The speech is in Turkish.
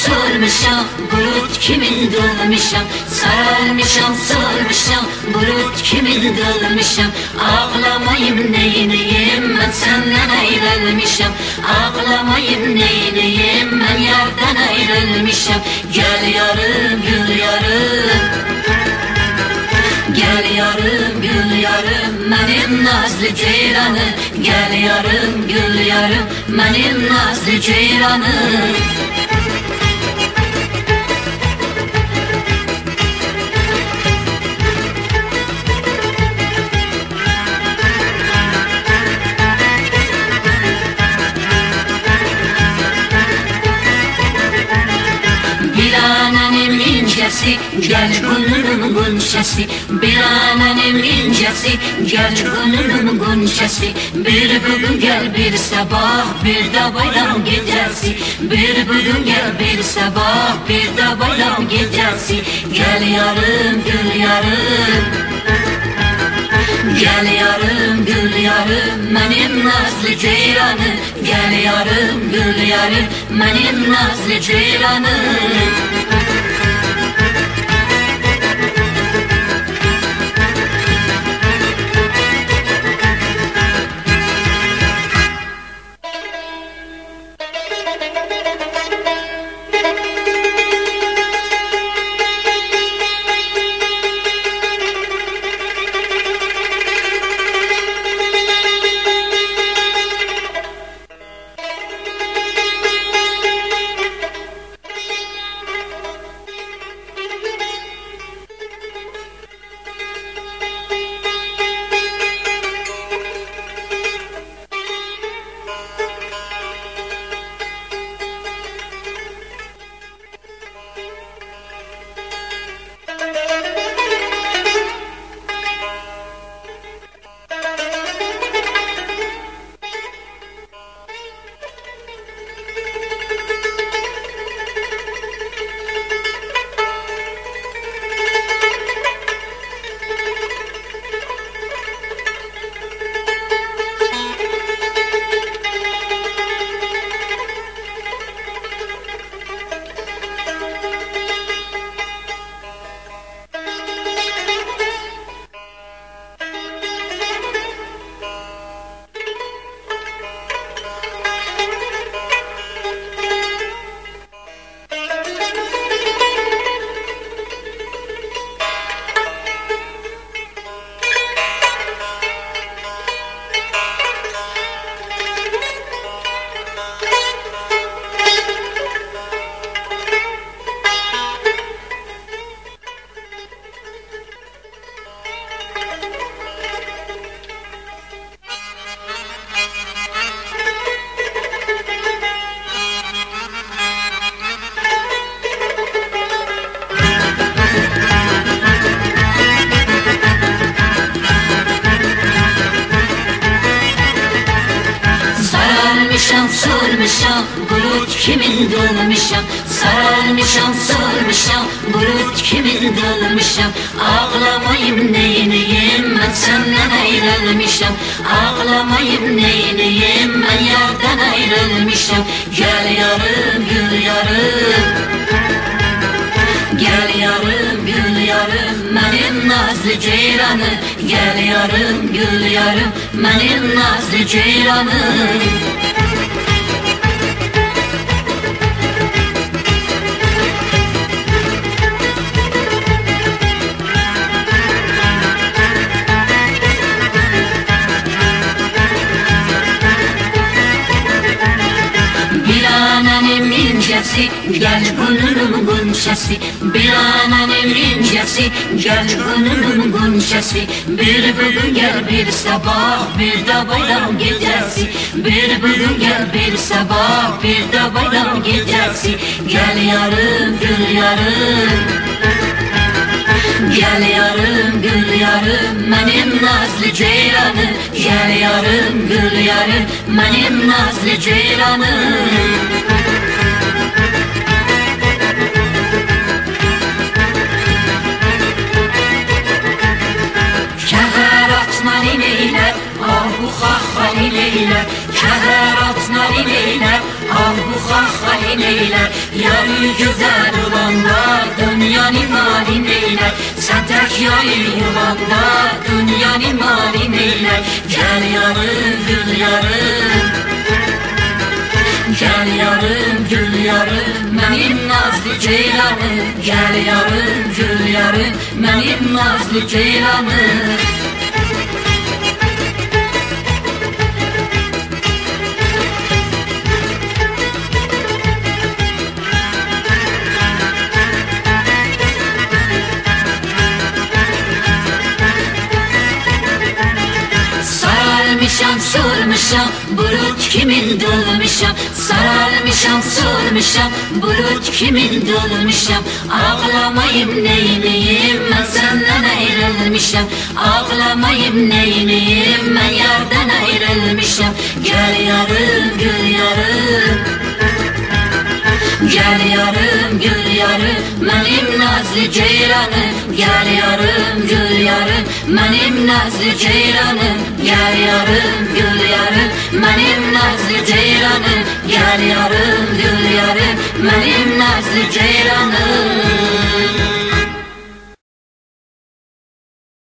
solmuşam, bulut kimin dolmuşam. Saralmışam, solmuşam, bulut kimin dolmuşam. Ağlamayım neyniyim, ben senden ayrılmışam. Ağlamayım neyniyim, ben yerden ayrılmışam. Gel yarım, gül yarım. Gel yarım, gül yarım, benim nazlı ceyranım. Gel yarım, gül yarım, benim nazlı ceyranım. Bir ananem incesi, gel gönlüm gunçesi. Bir ananem incesi, gel gönlüm gunçesi. Bir bugün gel bir sabah, bir de bayram gecesi. Bir bugün gel bir sabah, bir de bayram gecesi. Gel yarım, gül yarım. Gel yarım, gül yarım, benim nazlı ceyranım. Gel yarım, gül yarım, benim nazlı ceyranım. Saralmışam, solmuşam, bulut kimin dolmuşam. Saralmışam, solmuşam, bulut kimin dolmuşam. Ağlamayım neyniyim, ben senden ayrılmışam. Ağlamayım neyniyim, ben yerden ayrılmışam. Gel yarım, gül yarım. Gel yarım, gül yarım, benim nazlı ceyranım. Gel yarım, gül yarım, benim nazlı ceyranım. Bir ananem incesi, gel gönlüm gunçesi. Bir ananem incesi, gel gönlüm gunçesi. Bir bugün gel bir sabah, bir de bayram gecesi. Bir bugün gel bir sabah, bir de bayram gecesi. Gel yarım, gül yarım. Gel yarım, gül yarım, benim nazlı ceyranım. Gel yarım, gül yarım, benim nazlı ceyranım. Keheratmanim eyler, ah bu xaxalim eyler. Keheratmanim eyler, bu xaxayın eylər. Yarı gözəl olanda dünyanın malin eylər. Sən tək yayın olanda dünyanın malin eylər. Gəl yarım, gül yarım, gel yarım, gül yarım, mənim nazlı ceylanım. Gəl yarım, gül yarım, mənim nazlı ceylanım. Saralmışam, solmuşam, bulut kimin dolmuşam. Saralmışam, solmuşam, bulut kimin dolmuşam. Ağlamayım neyniyim, ben senden ayrılmışam. Ağlamayım neyniyim, ben yardan ayrılmışam. Gel yarım, gül yarım, gel yarım, gül yarım, mənim nazlı ceyranım. Gel yarım, gül yarım, mənim nazlı ceyranım. Gel yarım, gül yarım, mənim nazlı ceyranım. Gel yarım, gül yarım, mənim nazlı ceyranım.